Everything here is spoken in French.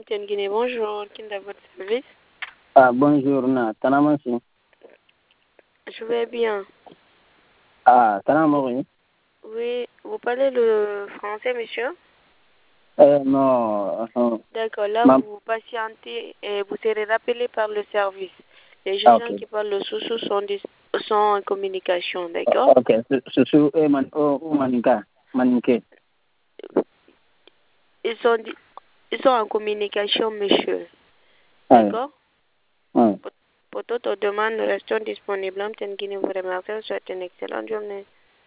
Guinée, bonjour, qui est à votre service? Ah, bonjour, Tanamasi. Je vais bien. Ah, Tanamori. Oui, vous parlez le français, monsieur? Non. D'accord, là, Ma... vous patientez et vous serez rappelé par le service. Les Ah, gens ok. qui parlent le sous sont en communication, d'accord? Ok, Susu Maninke. Ils sont, ils sont en communication, monsieur. Ah, D'accord? oui. Pour toute demande, nous restons disponibles. Guinée vous remercie. Je vous souhaite une excellente journée.